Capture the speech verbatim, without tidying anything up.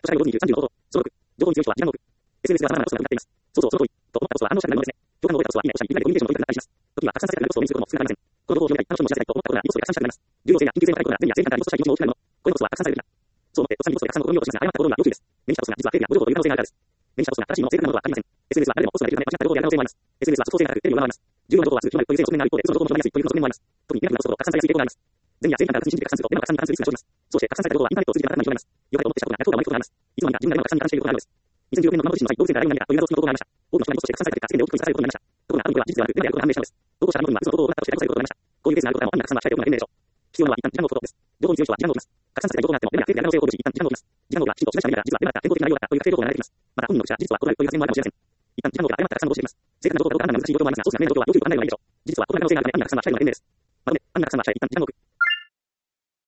社会のごにじゅう、さんじゅうの報道、そのろく、情報に強い人は時間の多く、エスエヌエス では様々なロスがなくなっています。そうそう、その通り、と思ったロスは反応しなくなるものですね。共感の覚えたロスはいいねを押したり、みんなでコミュニケーションのポイントになったりします。時には拡散されたロスを目にすることも少なくありません。この情報を広めたり、楽しむのを知らせたいと思ったことがリポストで拡散したくなります。重要性や緊急性の高いことが善や正義感からリポストしたり、命も大きくなるもの。こういうロスは拡散されるべきだ。そう思って、とっさにリポストで拡散の試みようとしますが、誤った行動には要注意です。目にしたロスが実はフェイクや誤情報という可能性があるからです。目にしたロスが正しいもの、正確なものとは限りません。エスエヌエス は誰でもポストができるため間違った情報である可能性もあります。エスエヌエス は即効性が高く、テレビを上回ります。重要な情報はすぐ広まるという性の側面がある一方で、嘘の情報も広まりやすいという負の側面もあります。特にイラクのロスほど拡散されやすい傾向があります。善や正義感から信じて拡散すると、デマが拡散に関するリスクが生じます。そして拡散された情報はインターネットを通じてあなたに広まります。良かれと思ってしたことが逆効果を招くことがあります。いつの間にか自分がデマ拡散に関していることがあるのです。にせんじゅうよねんの熊本地震の際、動物園で誰が何かという謎の報道がありました。多くの人がリポストして拡散された結果、世間で大きく見されることになりました。ところが、あることは事実ではなく、デマであることが判明したのです。投稿者が見事には嘘の報道を行ったとして逮捕されることがありました。こういうケースがあることからも、安易な拡散は控えておくのが賢明でしょう。必要なのは一旦時間のことです。情報に強い人は時間を置きます。拡散された情報があっても、デマやフェイクである可能性を考慮し、一旦時間を置きます。時間の方がきちんと示した目から、実はデマだった、健康的な内容だったという確定情報が流れています。また、本人の口は事実は異なるという発言もあるかもしれません。一旦時間の方が誤った拡散をしています。正確な情報かどうか判断が難しい状況もありますが、そうするための状況は要注意と考えればいいでしょう。事実は異なる可能性があるため、安易な拡散は控えるのが賢明です。まとめ、安易な拡散は控え、一旦時間を置く。